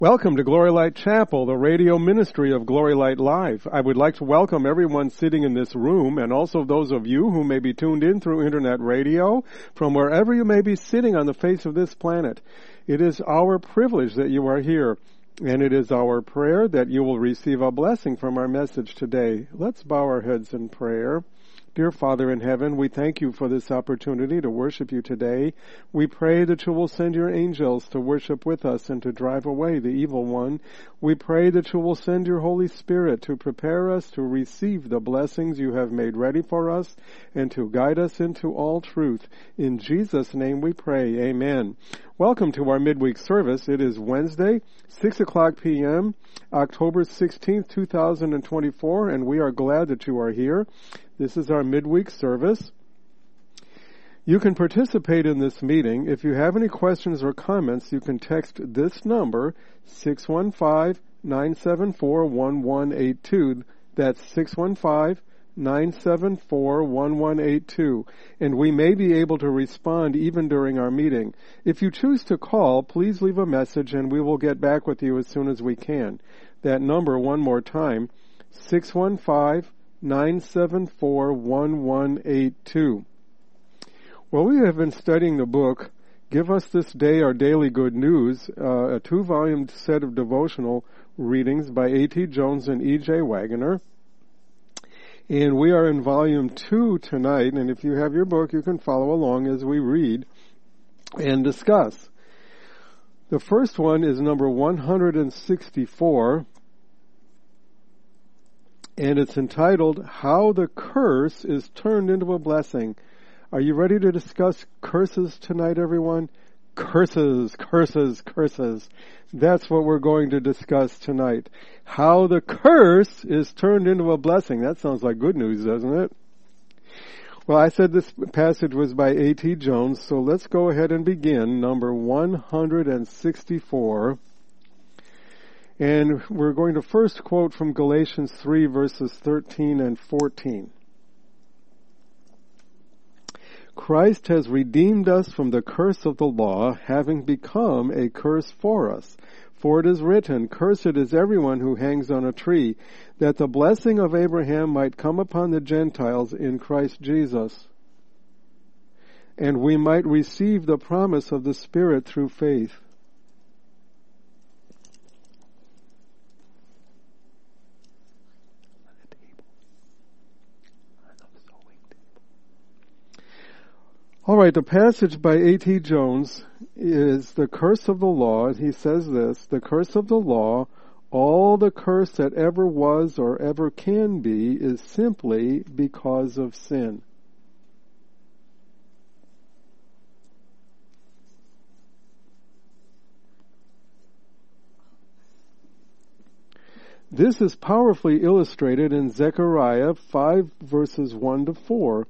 Welcome to Glory Light Chapel, the radio ministry of Glory Light Live. I would like to welcome everyone sitting in this room and also those of you who may be tuned in through internet radio from wherever you may be sitting on the face of this planet. It is our privilege that you are here, and it is our prayer that you will receive a blessing from our message today. Let's bow our heads in prayer. Dear Father in heaven, we thank you for this opportunity to worship you today. We pray that you will send your angels to worship with us and to drive away the evil one. We pray that you will send your Holy Spirit to prepare us to receive the blessings you have made ready for us and to guide us into all truth. In Jesus' name we pray. Amen. Welcome to our midweek service. It is Wednesday, 6 o'clock p.m., October 16th, 2024, and we are glad that you are here. This is our midweek service. You can participate in this meeting. If you have any questions or comments, you can text this number, 615-974-1182. That's 615-974-1182. And we may be able to respond even during our meeting. If you choose to call, please leave a message and we will get back with you as soon as we can. That number, one more time, 615-974-1182. Well, we have been studying the book, Give Us This Day Our Daily Good News, a 2-volume set of devotional readings by A.T. Jones and E.J. Waggoner. And we are in volume 2 tonight, and if you have your book, you can follow along as we read and discuss. The first one is number 164, and it's entitled, How the Curse is Turned into a Blessing. Are you ready to discuss curses tonight, everyone? Curses, curses, curses. That's what we're going to discuss tonight. How the curse is turned into a blessing. That sounds like good news, doesn't it? Well, I said this passage was by A.T. Jones, so let's go ahead and begin, number 164. And we're going to first quote from Galatians 3, verses 13 and 14. Christ has redeemed us from the curse of the law, having become a curse for us. For it is written, Cursed is everyone who hangs on a tree, that the blessing of Abraham might come upon the Gentiles in Christ Jesus, and we might receive the promise of the Spirit through faith. All right, the passage by A.T. Jones is the curse of the law. He says this, the curse of the law, all the curse that ever was or ever can be, is simply because of sin. This is powerfully illustrated in Zechariah 5, verses 1 to 4.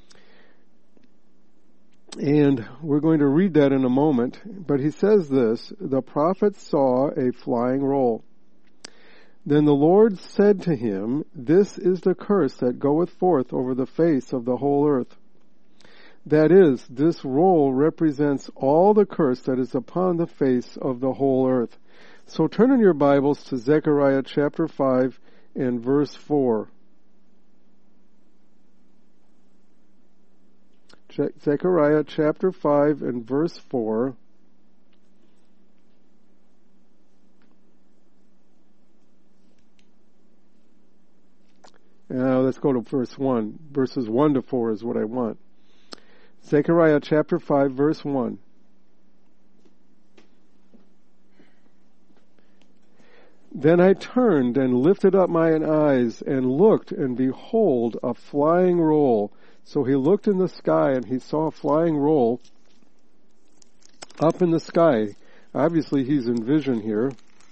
And we're going to read that in a moment. But he says this, the prophet saw a flying roll. Then the Lord said to him, This is the curse that goeth forth over the face of the whole earth. That is, this roll represents all the curse that is upon the face of the whole earth. So turn in your Bibles to Zechariah chapter 5 and verse 4. Zechariah chapter 5 and verse 4. Now let's go to verse 1. Verses 1 to 4 is what I want. Zechariah chapter 5 verse 1. Then I turned and lifted up mine eyes and looked, and behold, a flying roll. So he looked in the sky and he saw a flying roll up in the sky. Obviously he's in vision here.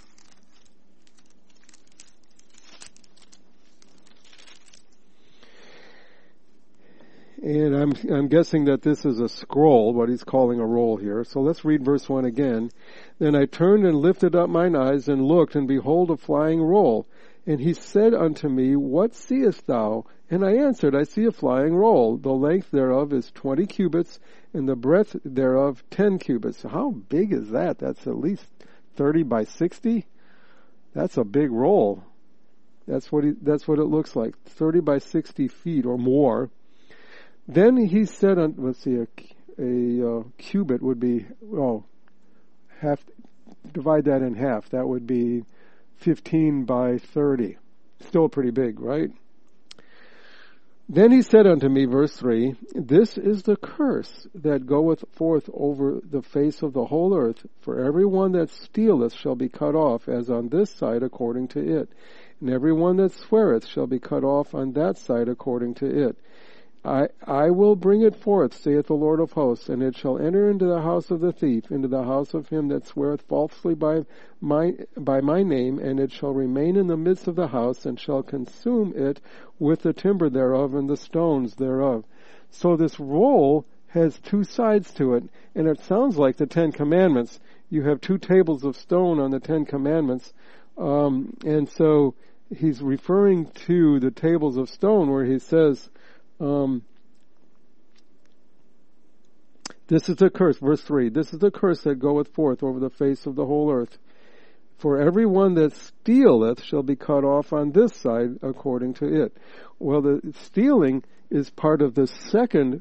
And I'm guessing that this is a scroll, what he's calling a roll here. So let's read verse 1 again. Then I turned and lifted up mine eyes and looked, and behold, a flying roll. And he said unto me, What seest thou? And I answered, I see a flying roll. The length thereof is 20 cubits, and the breadth thereof 10 cubits. How big is that? That's at least 30 by 60? That's a big roll. That's what it looks like. 30 by 60 feet or more. Then he said, let's see, a cubit would be, divide that in half. That would be 15 by 30. Still pretty big, right? Then he said unto me, verse 3, this is the curse that goeth forth over the face of the whole earth, for every one that stealeth shall be cut off, as on this side according to it, and every one that sweareth shall be cut off on that side according to it. I will bring it forth, saith the Lord of hosts, and it shall enter into the house of the thief, into the house of him that sweareth falsely by my name, and it shall remain in the midst of the house, and shall consume it with the timber thereof and the stones thereof. So this roll has two sides to it, and it sounds like the Ten Commandments. You have two tables of stone on the Ten Commandments, and so he's referring to the tables of stone where he says, this is the curse, verse 3, this is the curse that goeth forth over the face of the whole earth. For every one that stealeth shall be cut off on this side according to it. Well, the stealing is part of the second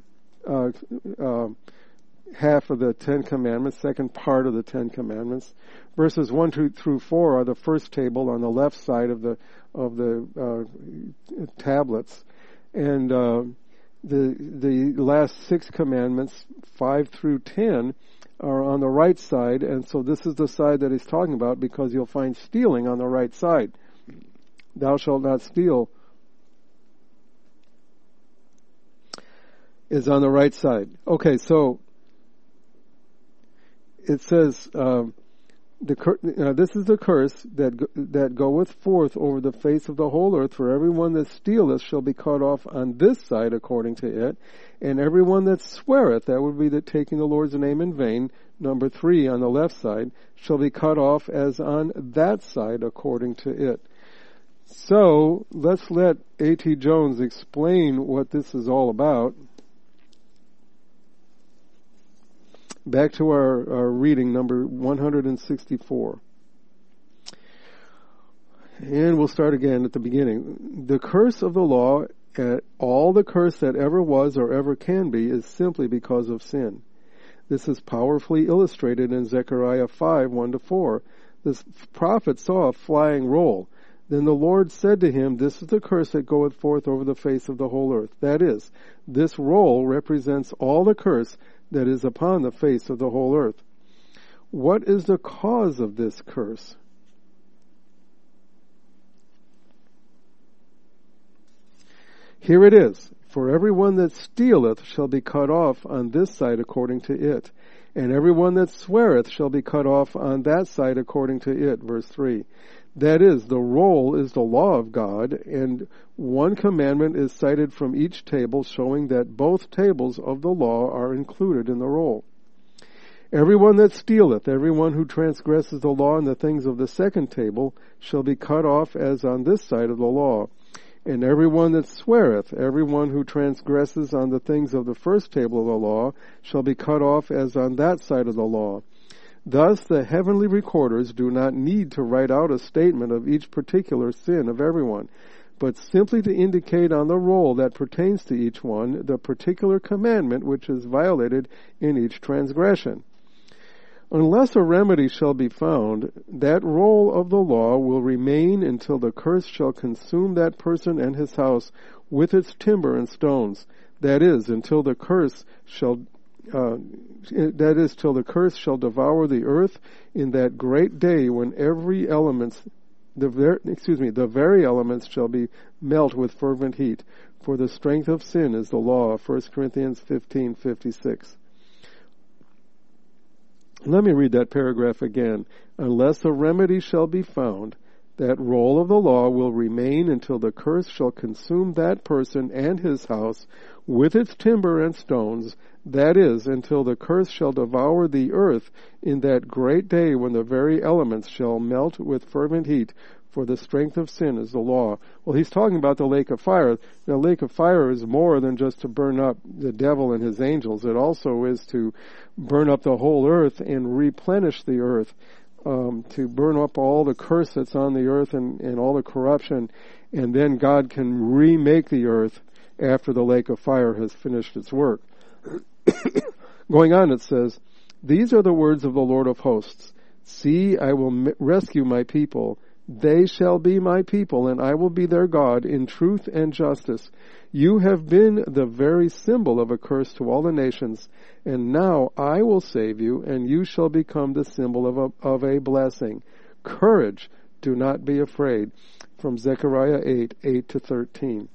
half of the Ten Commandments, second part of the Ten Commandments. Verses 1 through 4 are the first table on the left side of the tablets. And the last 6 commandments, 5 through 10, are on the right side, and so this is the side that he's talking about, because you'll find stealing on the right side. Thou shalt not steal is on the right side. Okay, so it says, this is the curse that goeth forth over the face of the whole earth, for every one that stealeth shall be cut off on this side according to it, and every one that sweareth, that would be the taking the Lord's name in vain, number 3 on the left side, shall be cut off as on that side according to it. So, let's let A.T. Jones explain what this is all about. Back to our reading, number 164. And we'll start again at the beginning. The curse of the law, all the curse that ever was or ever can be, is simply because of sin. This is powerfully illustrated in Zechariah 5, 1-4. This prophet saw a flying roll. Then the Lord said to him, this is the curse that goeth forth over the face of the whole earth. That is, this roll represents all the curse that is upon the face of the whole earth. What is the cause of this curse? Here it is. For every one that stealeth shall be cut off on this side according to it, and every one that sweareth shall be cut off on that side according to it. Verse 3. That is, the roll is the law of God, and one commandment is cited from each table, showing that both tables of the law are included in the roll. Every one that stealeth, every one who transgresses the law and the things of the second table, shall be cut off as on this side of the law. And every one that sweareth, every one who transgresses on the things of the first table of the law, shall be cut off as on that side of the law. Thus, the heavenly recorders do not need to write out a statement of each particular sin of everyone, but simply to indicate on the roll that pertains to each one the particular commandment which is violated in each transgression. Unless a remedy shall be found, that roll of the law will remain until the curse shall consume that person and his house with its timber and stones. That is, until the curse shall till the curse shall devour the earth in that great day when the very elements shall be melt with fervent heat. For the strength of sin is the law. 1 Corinthians 15:56. Let me read that paragraph again. Unless a remedy shall be found, that roll of the law will remain until the curse shall consume that person and his house with its timber and stones, that is, until the curse shall devour the earth in that great day when the very elements shall melt with fervent heat, for the strength of sin is the law. Well, he's talking about the lake of fire. The lake of fire is more than just to burn up the devil and his angels. It also is to burn up the whole earth and replenish the earth. to burn up all the curse that's on the earth and all the corruption, and then God can remake the earth after the lake of fire has finished its work. Going on, it says, "These are the words of the Lord of hosts. See, I will rescue my people. They shall be my people, and I will be their God in truth and justice. You have been the very symbol of a curse to all the nations, and now I will save you, and you shall become the symbol of a blessing. Courage, do not be afraid." From Zechariah 8:8-13.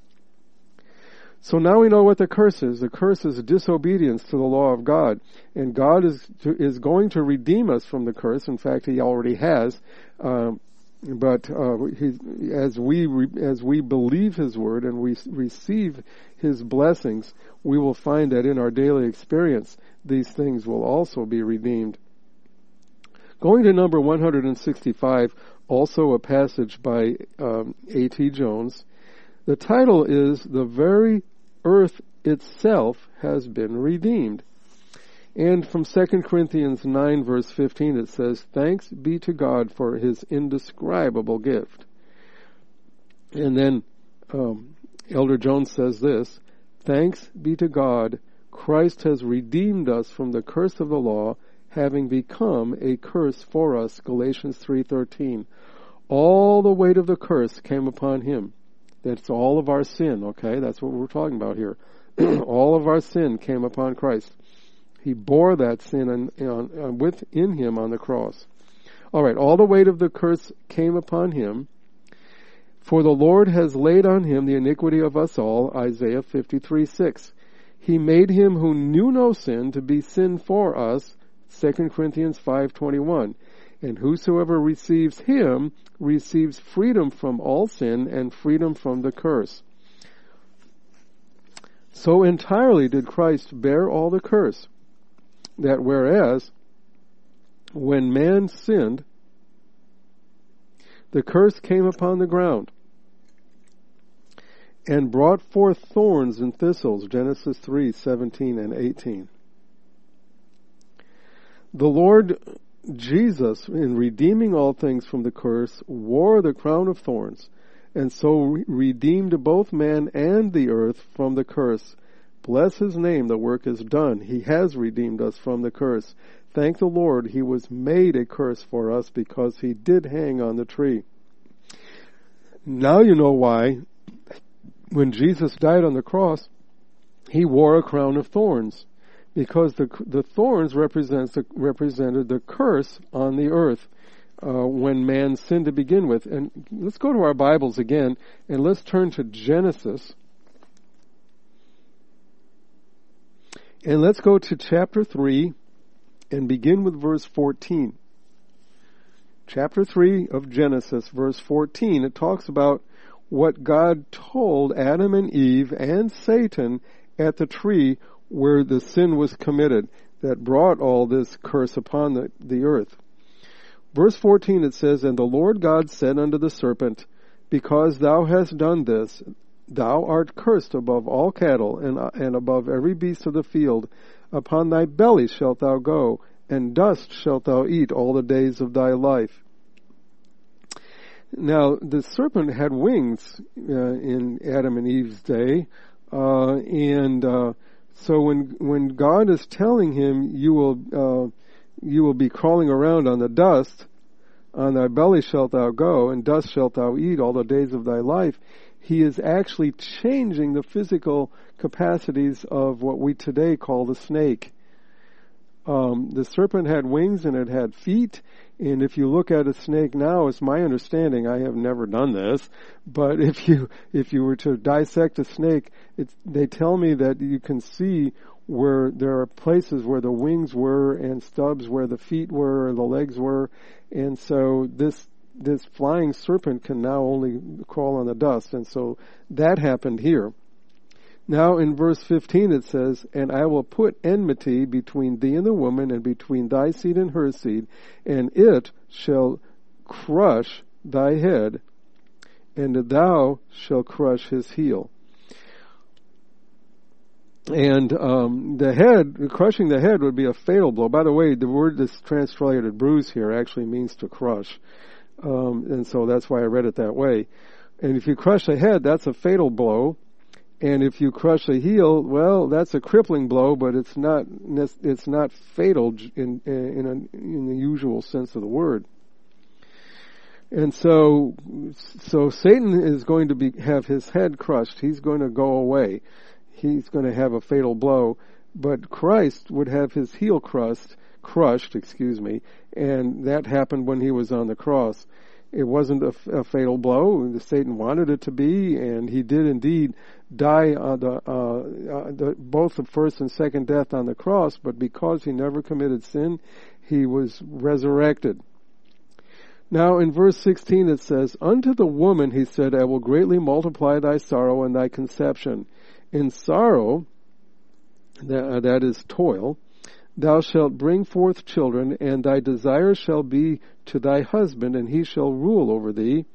So now we know what the curse is. The curse is disobedience to the law of God. And God is going to redeem us from the curse. In fact, He already has. But as we believe His word and we receive His blessings, we will find that in our daily experience, these things will also be redeemed. Going to number 165, also a passage by A.T. Jones. The title is "The Very Earth Itself Has Been Redeemed." And from 2 Corinthians 9 verse 15 it says, "Thanks be to God for His indescribable gift." And then Elder Jones says this, "Thanks be to God, Christ has redeemed us from the curse of the law, having become a curse for us." Galatians 3:13. All the weight of the curse came upon Him. That's all of our sin, okay? That's what we're talking about here. All of our sin came upon Christ. He bore that sin within Him on the cross. All right, all the weight of the curse came upon Him. "For the Lord has laid on Him the iniquity of us all," Isaiah 53:6. "He made Him who knew no sin to be sin for us," 2 Corinthians 5:21. "And whosoever receives Him receives freedom from all sin and freedom from the curse." So entirely did Christ bear all the curse, that whereas when man sinned, the curse came upon the ground and brought forth thorns and thistles, Genesis 3:17 and 18. The Lord Jesus, in redeeming all things from the curse, wore the crown of thorns, and so redeemed both man and the earth from the curse. Bless His name, the work is done. He has redeemed us from the curse. Thank the Lord, He was made a curse for us because He did hang on the tree. Now you know why, when Jesus died on the cross, He wore a crown of thorns. Because the thorns represented the curse on the earth when man sinned to begin with. And let's go to our Bibles again, and let's turn to Genesis. And let's go to chapter 3 and begin with verse 14. Chapter 3 of Genesis, verse 14, it talks about what God told Adam and Eve and Satan at the tree where the sin was committed that brought all this curse upon the earth. Verse 14 it says, "And the Lord God said unto the serpent, Because thou hast done this, thou art cursed above all cattle and above every beast of the field. Upon thy belly shalt thou go, and dust shalt thou eat all the days of thy life." Now, the serpent had wings in Adam and Eve's day, so when God is telling him, you will be crawling around on the dust, on thy belly shalt thou go, and dust shalt thou eat all the days of thy life, He is actually changing the physical capacities of what we today call the snake. The serpent had wings and it had feet, and if you look at a snake now, it's my understanding, I have never done this, but if you were to dissect a snake, they tell me that you can see where there are places where the wings were and stubs where the feet were or the legs were, and so this flying serpent can now only crawl on the dust, and so that happened here. Now in verse 15 it says, "And I will put enmity between thee and the woman, and between thy seed and her seed, and it shall crush thy head, and thou shalt crush his heel." And crushing the head would be a fatal blow. By the way, the word that's translated bruise here actually means to crush. And so that's why I read it that way. And if you crush the head, that's a fatal blow. And if you crush the heel, well, that's a crippling blow, but it's not fatal in the usual sense of the word. And so Satan is going to have his head crushed. He's going to go away. He's going to have a fatal blow, but Christ would have his heel crushed, and that happened when he was on the cross. It wasn't a fatal blow. Satan wanted it to be, and he did indeed die on both the first and second death on the cross, but because he never committed sin, he was resurrected. Now in verse 16 it says, "Unto the woman he said, I will greatly multiply thy sorrow and thy conception. In sorrow," that is toil, "thou shalt bring forth children, and thy desire shall be to thy husband, and he shall rule over thee."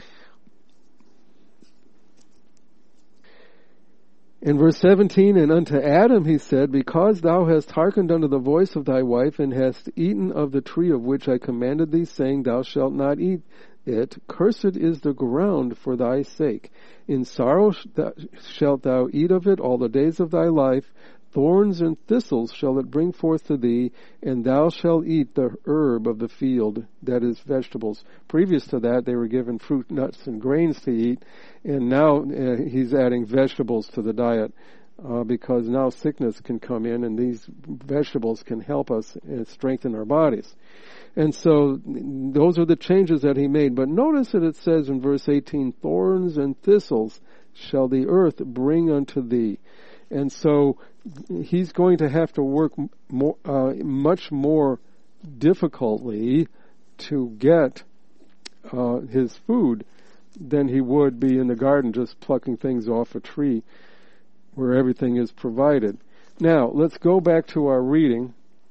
In verse 17, "And unto Adam he said, Because thou hast hearkened unto the voice of thy wife, and hast eaten of the tree of which I commanded thee, saying, Thou shalt not eat it, cursed is the ground for thy sake. In sorrow shalt thou eat of it all the days of thy life. Thorns and thistles shall it bring forth to thee, and thou shalt eat the herb of the field," that is, vegetables. Previous to that, they were given fruit, nuts, and grains to eat, and now he's adding vegetables to the diet, because now sickness can come in, and these vegetables can help us and strengthen our bodies. And so those are the changes that he made. But notice that it says in verse 18, "Thorns and thistles shall the earth bring unto thee." And so he's going to have to work much more difficultly to get his food than he would be in the garden just plucking things off a tree where everything is provided. Now, let's go back to our reading.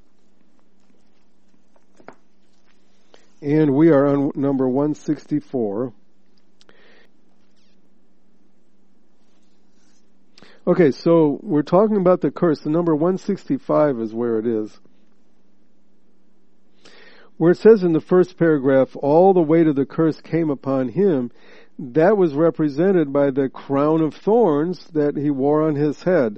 And we are on number 164. Okay, so we're talking about the curse. The number 165 is where it is. Where it says in the first paragraph, "All the weight of the curse came upon him," that was represented by the crown of thorns that he wore on his head.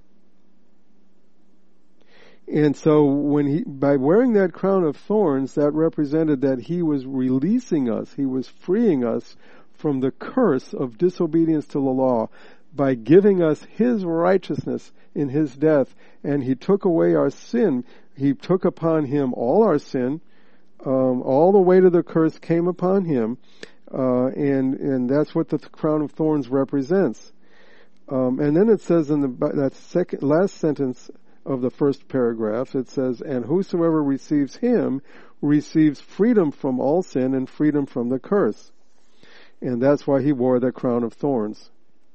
And so by wearing that crown of thorns, that represented that he was releasing us, he was freeing us from the curse of disobedience to the law by giving us his righteousness in his death. And he took away our sin. He took upon him all our sin. All the weight of the curse came upon him. And that's what the crown of thorns represents. And then it says in that last sentence of the first paragraph, it says, "And whosoever receives him receives freedom from all sin and freedom from the curse." And that's why he wore the crown of thorns.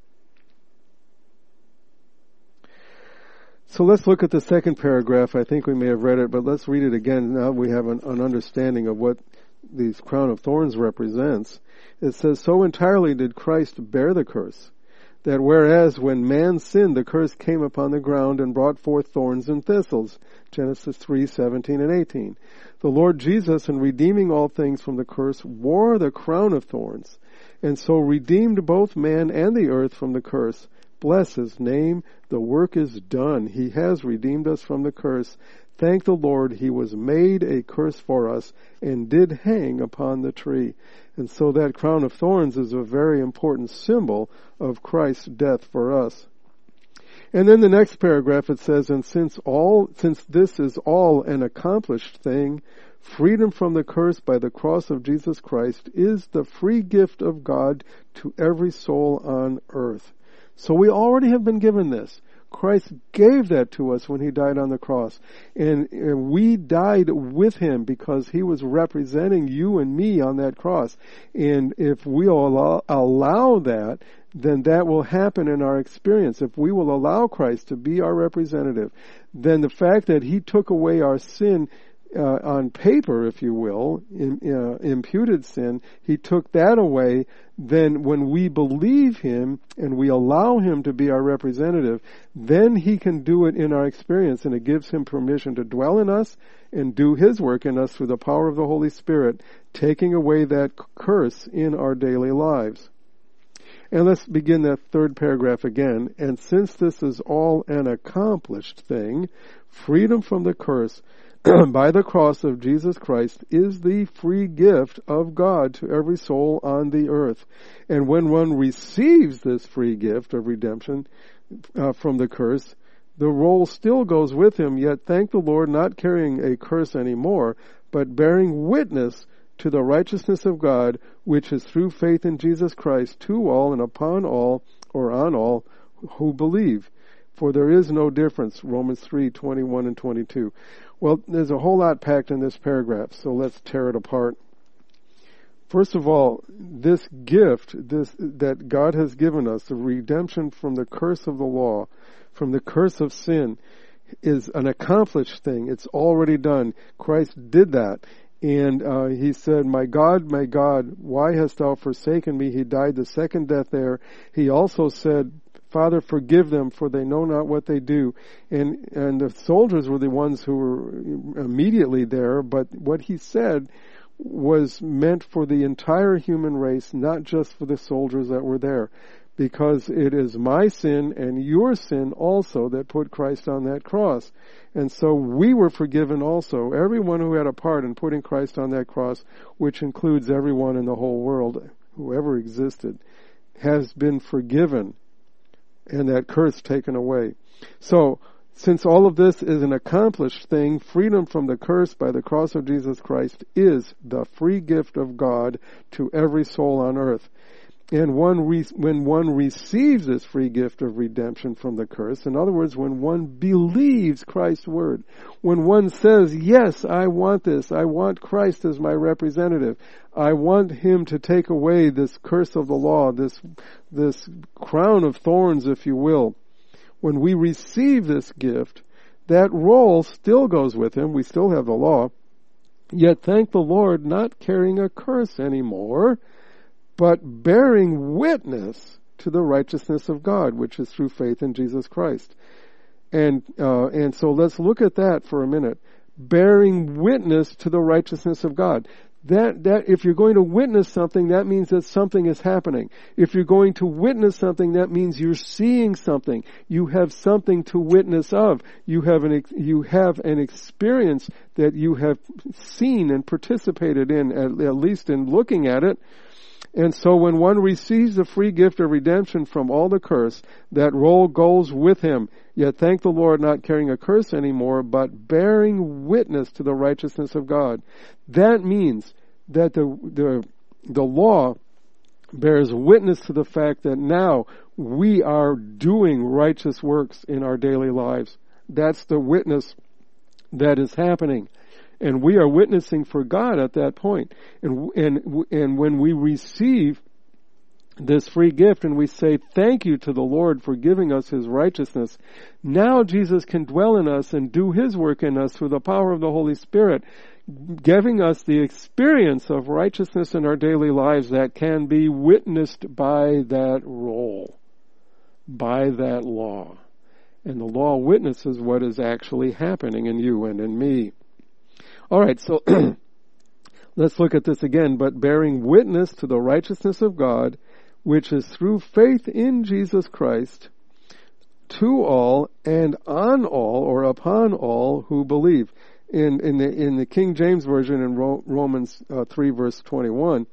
So let's look at the second paragraph. I think we may have read it, but let's read it again. Now we have an understanding of what these crown of thorns represents. It says, "So entirely did Christ bear the curse, that whereas when man sinned, the curse came upon the ground and brought forth thorns and thistles." Genesis 3:17 and 18. "The Lord Jesus, in redeeming all things from the curse, wore the crown of thorns, and so redeemed both man and the earth from the curse. Bless his name. The work is done. He has redeemed us from the curse. Thank the Lord, he was made a curse for us and did hang upon the tree." And so that crown of thorns is a very important symbol of Christ's death for us. And then the next paragraph it says, "And since this is all an accomplished thing, freedom from the curse by the cross of Jesus Christ is the free gift of God to every soul on earth." So we already have been given this. Christ gave that to us when he died on the cross. And we died with him because he was representing you and me on that cross. And if we allow that, then that will happen in our experience. If we will allow Christ to be our representative, then the fact that he took away our sin on paper, if you will, imputed sin, he took that away. Then when we believe him and we allow him to be our representative, then he can do it in our experience, and it gives him permission to dwell in us and do his work in us through the power of the Holy Spirit, taking away that curse in our daily lives. And let's begin that third paragraph again. And since this is all an accomplished thing, freedom from the curse by the cross of Jesus Christ is the free gift of God to every soul on the earth. And when one receives this free gift of redemption from the curse, the roll still goes with him, yet thank the Lord, not carrying a curse anymore, but bearing witness to the righteousness of God, which is through faith in Jesus Christ, to all and upon all, or on all, who believe. For there is no difference, Romans 3:21 and 22. Well, there's a whole lot packed in this paragraph, so let's tear it apart. First of all, this gift, that God has given us, the redemption from the curse of the law, from the curse of sin, is an accomplished thing. It's already done. Christ did that. And he said, my God, why hast thou forsaken me? He died the second death there. He also said, Father, forgive them, for they know not what they do. And the soldiers were the ones who were immediately there, but what he said was meant for the entire human race, not just for the soldiers that were there. Because it is my sin and your sin also that put Christ on that cross. And so we were forgiven also. Everyone who had a part in putting Christ on that cross, which includes everyone in the whole world, who ever existed, has been forgiven, and that curse taken away. So, since all of this is an accomplished thing, freedom from the curse by the cross of Jesus Christ is the free gift of God to every soul on earth. And when one receives this free gift of redemption from the curse, in other words, when one believes Christ's word, when one says, yes, I want this, I want Christ as my representative, I want him to take away this curse of the law, this crown of thorns, if you will. When we receive this gift, that roll still goes with him, we still have the law, yet thank the Lord, not carrying a curse anymore, but bearing witness to the righteousness of God, which is through faith in Jesus Christ. And so let's look at that for a minute. Bearing witness to the righteousness of God. That if you're going to witness something, that means that something is happening. If you're going to witness something, that means you're seeing something. You have something to witness of. You have an experience that you have seen and participated in, at least in looking at it. And so when one receives the free gift of redemption from all the curse, that roll goes with him. Yet thank the Lord, not carrying a curse anymore, but bearing witness to the righteousness of God. That means that the law bears witness to the fact that now we are doing righteous works in our daily lives. That's the witness that is happening. And we are witnessing for God at that point. And when we receive this free gift and we say thank you to the Lord for giving us his righteousness, now Jesus can dwell in us and do his work in us through the power of the Holy Spirit, giving us the experience of righteousness in our daily lives that can be witnessed by that roll, by that law. And the law witnesses what is actually happening in you and in me. All right, so let's look at this again. But bearing witness to the righteousness of God, which is through faith in Jesus Christ, to all and on all or upon all who believe. In the King James Version in Romans 3 verse 21,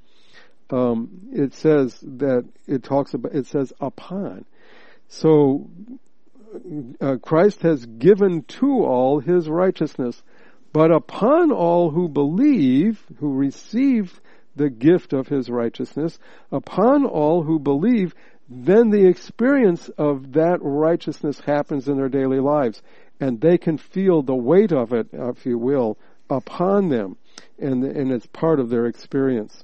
it says that it says upon. So Christ has given to all his righteousness. But upon all who believe, who receive the gift of his righteousness, upon all who believe, then the experience of that righteousness happens in their daily lives. And they can feel the weight of it, if you will, upon them. And it's part of their experience.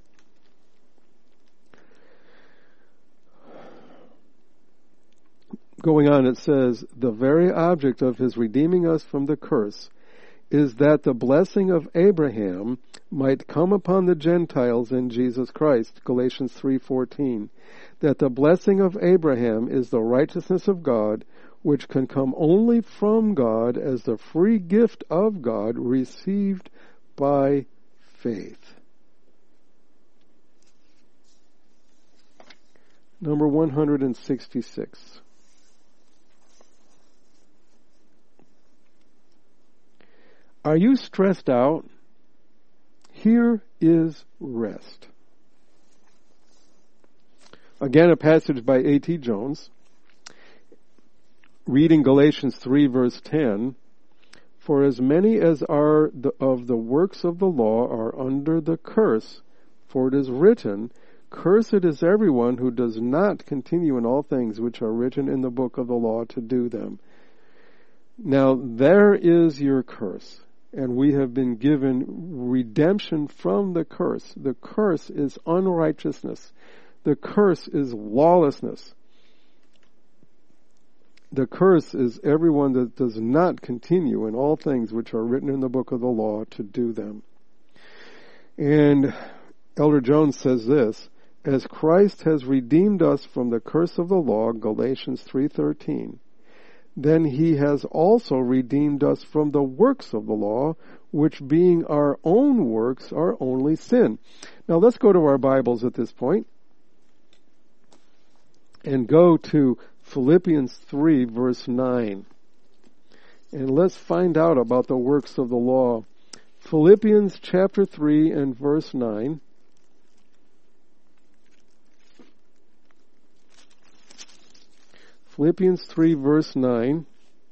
Going on, it says, the very object of his redeeming us from the curse is that the blessing of Abraham might come upon the Gentiles in Jesus Christ, Galatians 3:14. That the blessing of Abraham is the righteousness of God, which can come only from God as the free gift of God received by faith. Number 166. Are you stressed out? Here is rest. Again, a passage by A.T. Jones. Reading Galatians 3 verse 10, for as many as are of the works of the law are under the curse, for it is written, cursed is everyone who does not continue in all things which are written in the book of the law to do them. Now there is your curse, and we have been given redemption from the curse. The curse is unrighteousness. The curse is lawlessness. The curse is everyone that does not continue in all things which are written in the book of the law to do them. And Elder Jones says this, as Christ has redeemed us from the curse of the law, Galatians 3:13, then he has also redeemed us from the works of the law, which being our own works are only sin. Now let's go to our Bibles at this point and go to Philippians 3 verse 9. And let's find out about the works of the law. Philippians chapter 3 and verse 9. Philippians 3 verse 9.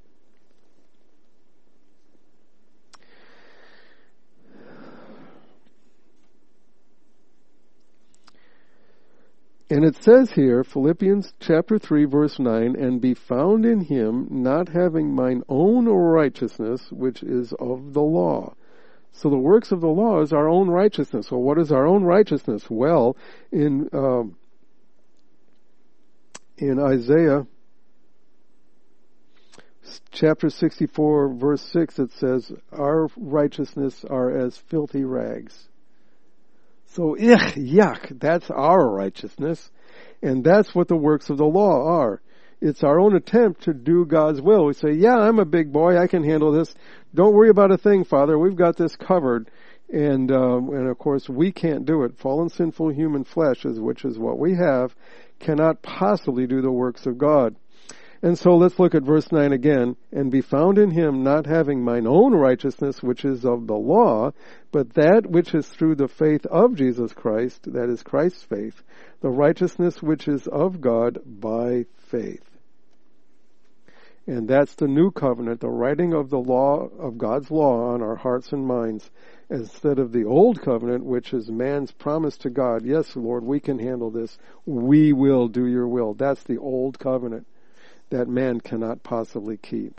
And it says here, Philippians chapter 3 verse 9, and be found in him, not having mine own righteousness, which is of the law. So the works of the law is our own righteousness. Well, what is our own righteousness? Well, in Isaiah chapter 64 verse 6, it says, our righteousness are as filthy rags. So, yuck, that's our righteousness. And that's what the works of the law are. It's our own attempt to do God's will. We say, yeah, I'm a big boy, I can handle this. Don't worry about a thing, Father, we've got this covered. And of course, we can't do it. Fallen, sinful human flesh, which is what we have, cannot possibly do the works of God. And so let's look at verse 9 again. And be found in him, not having mine own righteousness, which is of the law, but that which is through the faith of Jesus Christ, that is Christ's faith, the righteousness which is of God by faith. And that's the new covenant, the writing of the law, of God's law on our hearts and minds, instead of the old covenant, which is man's promise to God. Yes, Lord, we can handle this. We will do your will. That's the old covenant that man cannot possibly keep.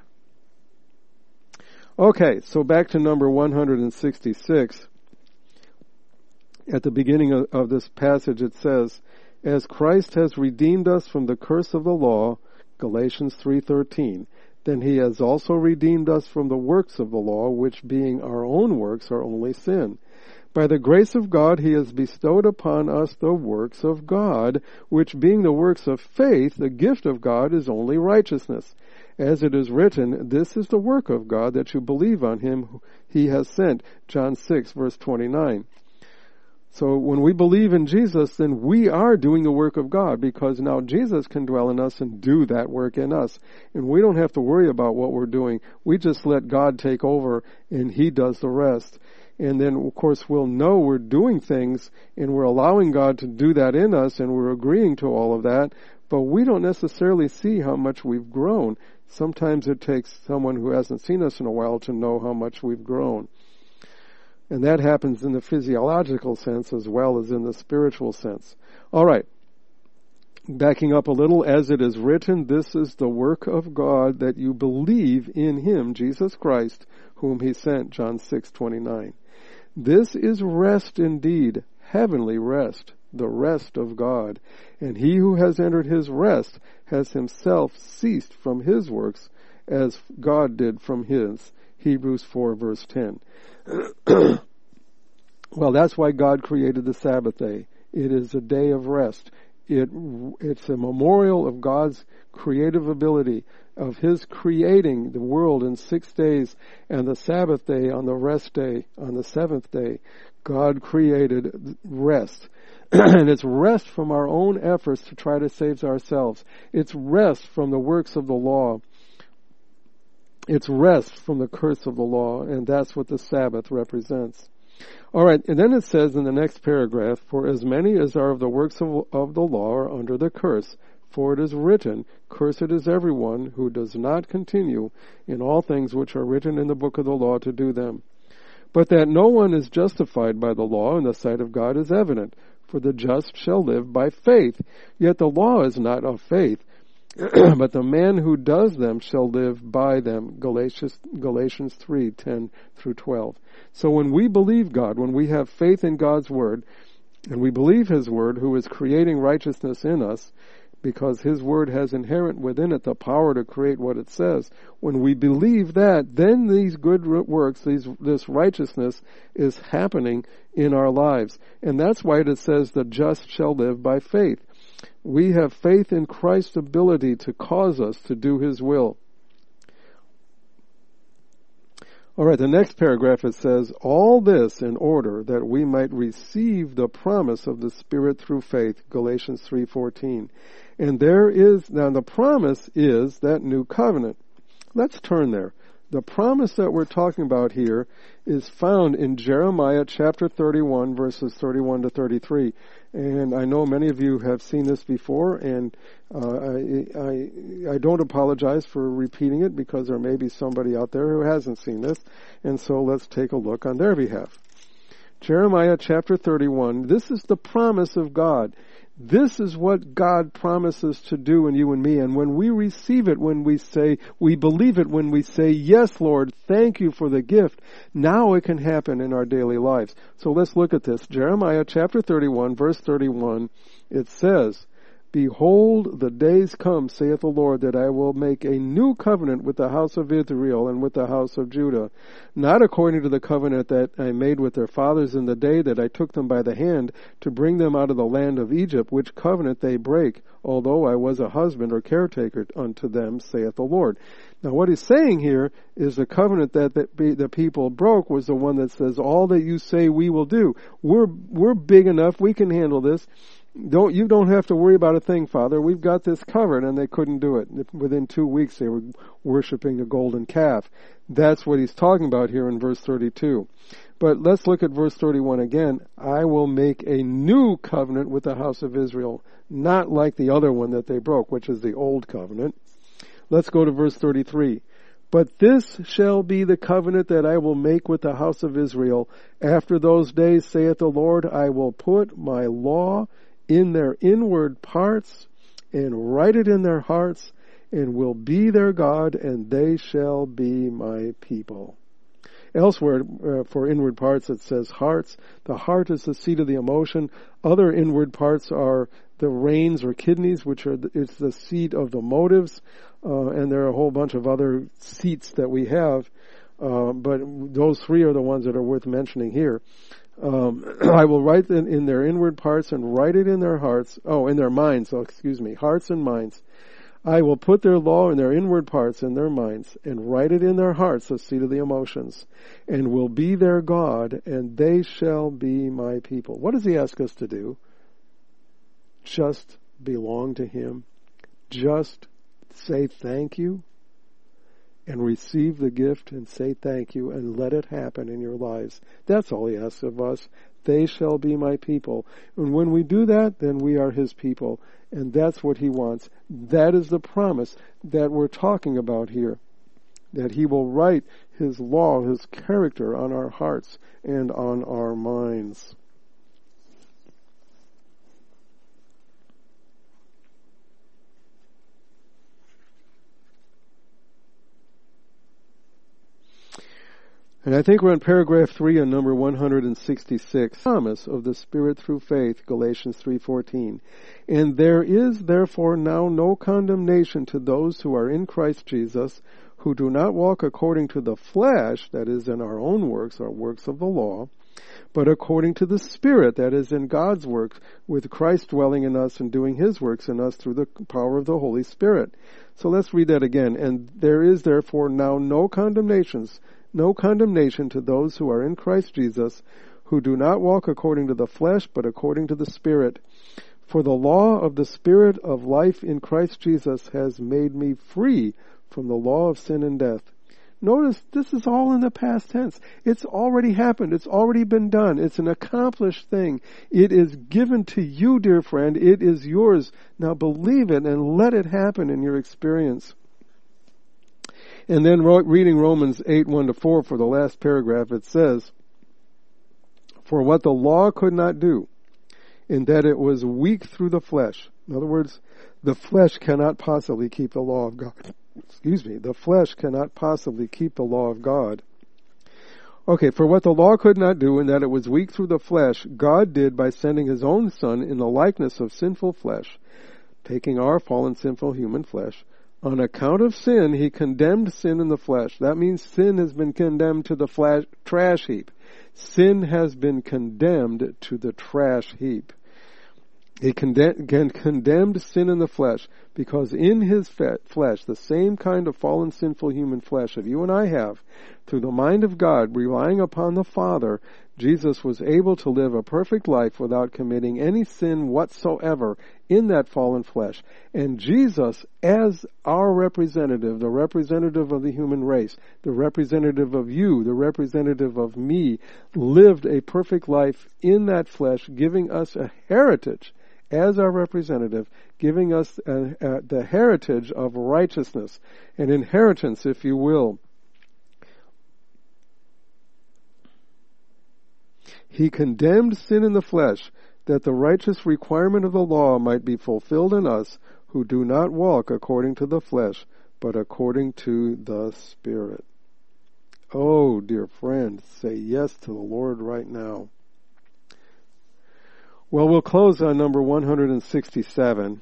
Okay, so back to number 166. At the beginning of this passage it says, as Christ has redeemed us from the curse of the law, Galatians 3:13, then he has also redeemed us from the works of the law, which being our own works are only sin. By the grace of God he has bestowed upon us the works of God, which being the works of faith, the gift of God is only righteousness. As it is written, this is the work of God, that you believe on him he has sent. John 6 verse 29. So when we believe in Jesus, then we are doing the work of God, because now Jesus can dwell in us and do that work in us. And we don't have to worry about what we're doing. We just let God take over and he does the rest. And then, of course, we'll know we're doing things and we're allowing God to do that in us and we're agreeing to all of that, but we don't necessarily see how much we've grown. Sometimes it takes someone who hasn't seen us in a while to know how much we've grown. And that happens in the physiological sense as well as in the spiritual sense. All right. Backing up a little, as it is written, this is the work of God, that you believe in him, Jesus Christ, whom he sent, John 6:29. This is rest indeed, heavenly rest, the rest of God. And he who has entered his rest has himself ceased from his works as God did from his. Hebrews 4 verse 10. Well, that's why God created the Sabbath day. It is a day of rest. It's a memorial of God's creative ability, of his creating the world in 6 days, and the Sabbath day on the rest day, on the seventh day. God created rest. And it's rest from our own efforts to try to save ourselves. It's rest from the works of the law. It's rest from the curse of the law, and that's what the Sabbath represents. All right, and then it says in the next paragraph, for as many as are of the works of the law are under the curse, for it is written, cursed is everyone who does not continue in all things which are written in the book of the law to do them. But that no one is justified by the law in the sight of God is evident, for the just shall live by faith. Yet the law is not of faith, but the man who does them shall live by them. Galatians 3:10 through 12. So when we believe God, when we have faith in God's word, and we believe his word, who is creating righteousness in us, because his word has inherent within it the power to create what it says. When we believe that, then these good works, this righteousness is happening in our lives. And that's why it says the just shall live by faith. We have faith in Christ's ability to cause us to do his will. All right, the next paragraph it says, all this in order that we might receive the promise of the Spirit through faith, Galatians 3:14. And now the promise is that new covenant. Let's turn there. The promise that we're talking about here is found in Jeremiah chapter 31, verses 31 to 33. And I know many of you have seen this before, and I don't apologize for repeating it, because there may be somebody out there who hasn't seen this. And so let's take a look on their behalf. Jeremiah chapter 31, this is the promise of God. This is what God promises to do in you and me. And when we receive it, when we say, we believe it, when we say, yes, Lord, thank you for the gift, now it can happen in our daily lives. So let's look at this. Jeremiah chapter 31, verse 31, it says, behold, the days come, saith the Lord, that I will make a new covenant with the house of Israel and with the house of Judah, not according to the covenant that I made with their fathers in the day that I took them by the hand to bring them out of the land of Egypt, which covenant they break, although I was a husband or caretaker unto them, saith the Lord. Now what he's saying here is the covenant that the people broke was the one that says, all that you say we will do. We're big enough, we can handle this. You don't have to worry about a thing, Father. We've got this covered, and they couldn't do it. Within 2 weeks, they were worshiping the golden calf. That's what he's talking about here in verse 32. But let's look at verse 31 again. I will make a new covenant with the house of Israel, not like the other one that they broke, which is the old covenant. Let's go to verse 33. But this shall be the covenant that I will make with the house of Israel. After those days, saith the Lord, I will put my law in their inward parts, and write it in their hearts, and will be their God, and they shall be my people. Elsewhere, for inward parts, it says hearts. The heart is the seat of the emotion. Other inward parts are the reins or kidneys, which it's the seat of the motives, and there are a whole bunch of other seats that we have, but those three are the ones that are worth mentioning here. I will write in their inward parts and write it in their hearts. In their minds. Hearts and minds. I will put their law in their inward parts in their minds and write it in their hearts, the seat of the emotions, and will be their God, and they shall be my people. What does he ask us to do? Just belong to him. Just say thank you and receive the gift and say thank you and let it happen in your lives. That's all he asks of us. They shall be my people. And when we do that, then we are his people. And that's what he wants. That is the promise that we're talking about here. That he will write his law, his character on our hearts and on our minds. And I think we're on paragraph 3 on number 166. Promise of the Spirit through faith, Galatians 3:14. And there is therefore now no condemnation to those who are in Christ Jesus, who do not walk according to the flesh, that is in our own works, our works of the law, but according to the Spirit, that is in God's work, with Christ dwelling in us and doing His works in us through the power of the Holy Spirit. So let's read that again. And there is therefore now no condemnation to those who are in Christ Jesus, who do not walk according to the flesh, but according to the Spirit. For the law of the Spirit of life in Christ Jesus has made me free from the law of sin and death. Notice this is all in the past tense. It's already happened. It's already been done. It's an accomplished thing. It is given to you, dear friend. It is yours. Now believe it and let it happen in your experience. And then reading Romans 8:1-4 for the last paragraph, it says, for what the law could not do, in that it was weak through the flesh. In other words, the flesh cannot possibly keep the law of God. The flesh cannot possibly keep the law of God. Okay, for what the law could not do, in that it was weak through the flesh, God did by sending His own Son in the likeness of sinful flesh, taking our fallen sinful human flesh. On account of sin, He condemned sin in the flesh. That means sin has been condemned to the trash heap. Sin has been condemned to the trash heap. He condemned sin in the flesh, because in His flesh, the same kind of fallen sinful human flesh that you and I have, through the mind of God, relying upon the Father, Jesus was able to live a perfect life without committing any sin whatsoever in that fallen flesh. And Jesus, as our representative, the representative of the human race, the representative of you, the representative of me, lived a perfect life in that flesh, giving us a heritage as our representative, giving us the heritage of righteousness, an inheritance, if you will. He condemned sin in the flesh, that the righteous requirement of the law might be fulfilled in us, who do not walk according to the flesh, but according to the Spirit. Oh, dear friend, say yes to the Lord right now. Well, we'll close on number 167.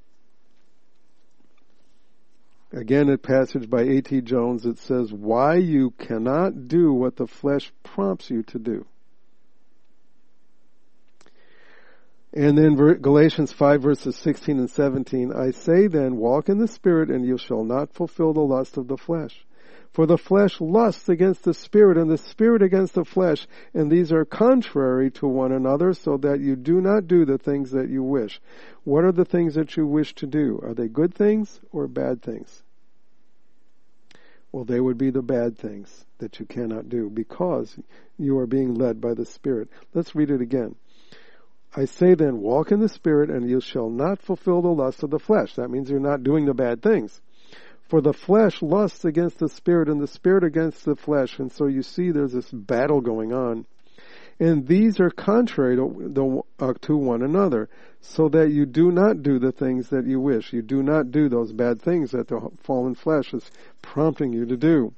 Again, a passage by A.T. Jones. It says, why you cannot do what the flesh prompts you to do. And then Galatians 5 verses 16 and 17, I say then, walk in the Spirit, and you shall not fulfill the lust of the flesh. For the flesh lusts against the Spirit, and the Spirit against the flesh, and these are contrary to one another, so that you do not do the things that you wish. What are the things that you wish to do? Are they good things or bad things? Well, they would be the bad things that you cannot do, because you are being led by the Spirit. Let's read it again. I say then, walk in the Spirit, and you shall not fulfill the lust of the flesh. That means you're not doing the bad things. For the flesh lusts against the Spirit, and the Spirit against the flesh. And so you see there's this battle going on. And these are contrary to one another, so that you do not do the things that you wish. You do not do those bad things that the fallen flesh is prompting you to do.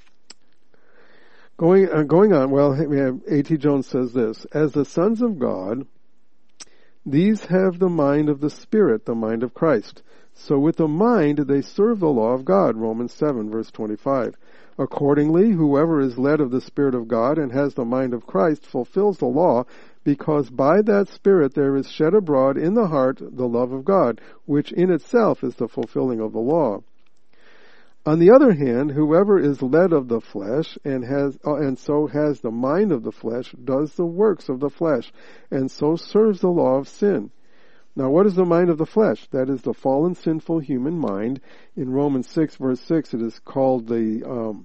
Going on, well, A.T. Jones says this, as the sons of God, these have the mind of the Spirit, the mind of Christ. So with the mind they serve the law of God, Romans 7 verse 25. Accordingly, whoever is led of the Spirit of God and has the mind of Christ fulfills the law, because by that Spirit there is shed abroad in the heart the love of God, which in itself is the fulfilling of the law. On the other hand, whoever is led of the flesh and so has the mind of the flesh does the works of the flesh, and so serves the law of sin. Now, what is the mind of the flesh? That is the fallen, sinful human mind. In Romans 6, verse 6, it is called the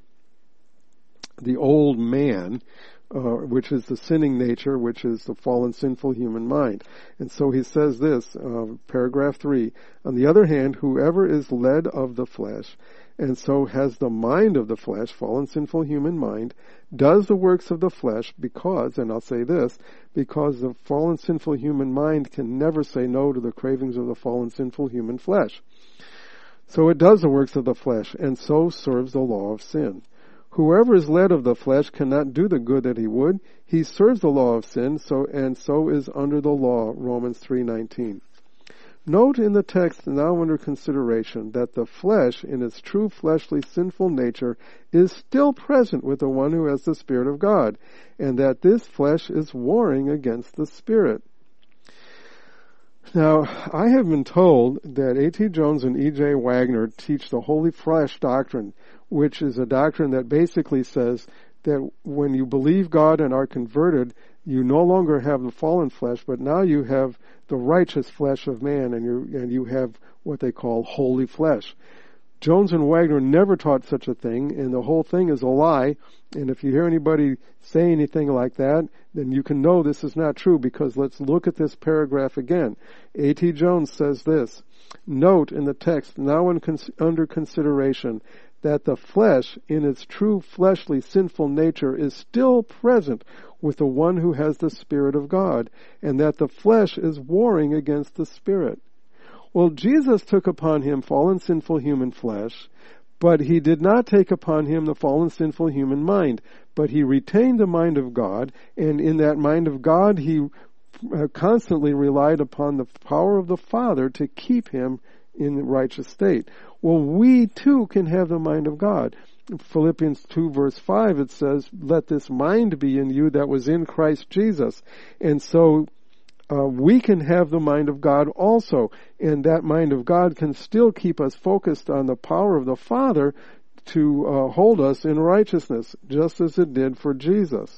old man, which is the sinning nature, which is the fallen, sinful human mind. And so he says this, paragraph 3, on the other hand, whoever is led of the flesh, and so has the mind of the flesh, fallen, sinful human mind, does the works of the flesh because, and I'll say this, because the fallen, sinful human mind can never say no to the cravings of the fallen, sinful human flesh. So it does the works of the flesh, and so serves the law of sin. Whoever is led of the flesh cannot do the good that he would. He serves the law of sin, so is under the law, Romans 3:19. Note in the text now under consideration that the flesh, in its true fleshly sinful nature, is still present with the one who has the Spirit of God, and that this flesh is warring against the Spirit. Now, I have been told that A.T. Jones and E.J. Wagner teach the Holy Flesh doctrine, which is a doctrine that basically says that when you believe God and are converted, you no longer have the fallen flesh, but now you have the righteous flesh of man, and you have what they call holy flesh. Jones and Wagner never taught such a thing, and the whole thing is a lie. And if you hear anybody say anything like that, then you can know this is not true, because let's look at this paragraph again. A.T. Jones says this: note in the text now under consideration that the flesh, in its true fleshly sinful nature, is still present with the one who has the Spirit of God, and that the flesh is warring against the Spirit. Well, Jesus took upon him fallen sinful human flesh, but he did not take upon him the fallen sinful human mind, but he retained the mind of God, and in that mind of God he constantly relied upon the power of the Father to keep him in the righteous state. Well, we too can have the mind of God. In Philippians 2 verse 5 it says, let this mind be in you that was in Christ Jesus. And so we can have the mind of God also, and that mind of God can still keep us focused on the power of the Father to hold us in righteousness, just as it did for Jesus.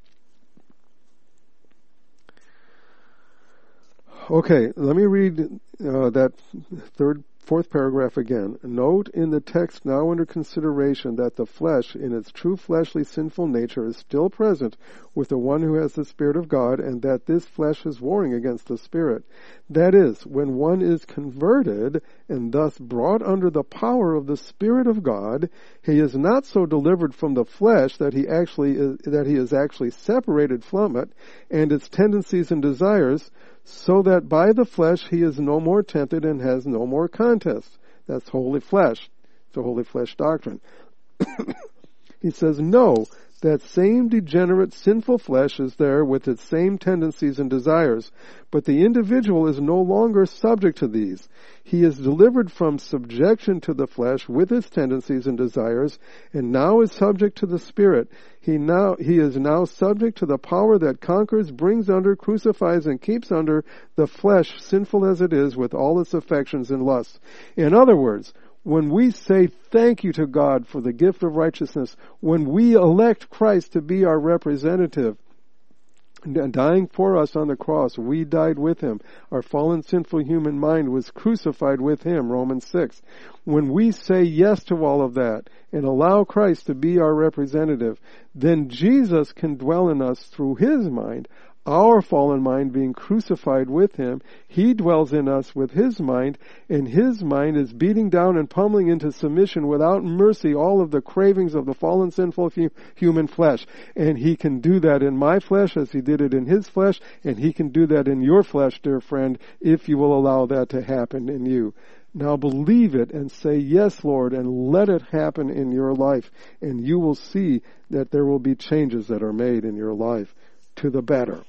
Okay, let me read that fourth paragraph again. Note in the text now under consideration that the flesh, in its true fleshly sinful nature, is still present with the one who has the Spirit of God, and that this flesh is warring against the Spirit. That is, when one is converted and thus brought under the power of the Spirit of God, he is not so delivered from the flesh that he is actually separated from it and its tendencies and desires, so that by the flesh he is no more tempted and has no more contest. That's holy flesh. It's a holy flesh doctrine. He says, no, that same degenerate sinful flesh is there with its same tendencies and desires, but the individual is no longer subject to these. He is delivered from subjection to the flesh with its tendencies and desires, and now is subject to the Spirit. He is now subject to the power that conquers, brings under, crucifies, and keeps under the flesh, sinful as it is, with all its affections and lusts. In other words, when we say thank you to God for the gift of righteousness, when we elect Christ to be our representative, dying for us on the cross, we died with him. Our fallen sinful human mind was crucified with him, Romans 6. When we say yes to all of that and allow Christ to be our representative, then Jesus can dwell in us through his mind, our fallen mind being crucified with him. He dwells in us with his mind, and his mind is beating down and pummeling into submission without mercy all of the cravings of the fallen sinful human flesh. And he can do that in my flesh as he did it in his flesh, and he can do that in your flesh, dear friend, if you will allow that to happen in you. Now believe it and say, yes, Lord, and let it happen in your life, and you will see that there will be changes that are made in your life to the better.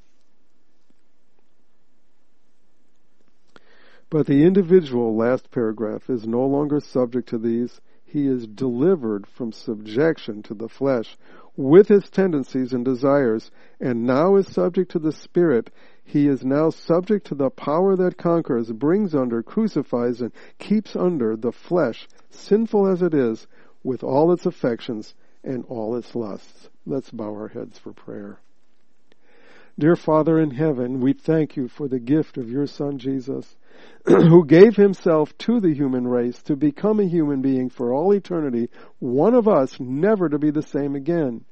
But the individual, last paragraph, is no longer subject to these. He is delivered from subjection to the flesh with its tendencies and desires, and now is subject to the Spirit. He is now subject to the power that conquers, brings under, crucifies, and keeps under the flesh, sinful as it is, with all its affections and all its lusts. Let's bow our heads for prayer. Dear Father in heaven, we thank you for the gift of your Son Jesus, who gave himself to the human race to become a human being for all eternity, one of us, never to be the same again.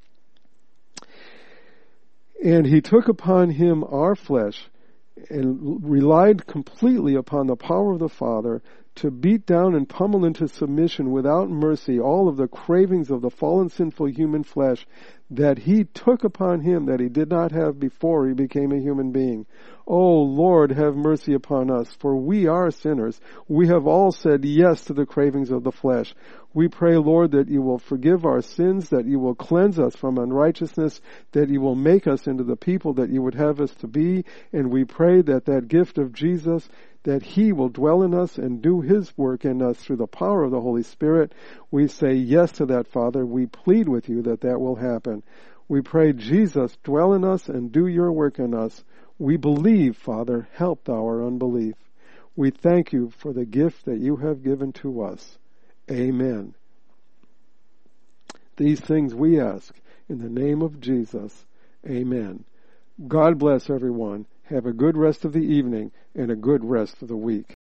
And he took upon him our flesh and relied completely upon the power of the Father to beat down and pummel into submission without mercy all of the cravings of the fallen sinful human flesh that he took upon him that he did not have before he became a human being. Oh Lord, have mercy upon us, for we are sinners. We have all said yes to the cravings of the flesh. We pray, Lord, that you will forgive our sins, that you will cleanse us from unrighteousness, that you will make us into the people that you would have us to be, and we pray that that gift of Jesus, that he will dwell in us and do his work in us through the power of the Holy Spirit. We say yes to that, Father. We plead with you that that will happen. We pray, Jesus, dwell in us and do your work in us. We believe, Father, help our unbelief. We thank you for the gift that you have given to us. Amen. These things we ask in the name of Jesus. Amen. God bless everyone. Have a good rest of the evening and a good rest of the week.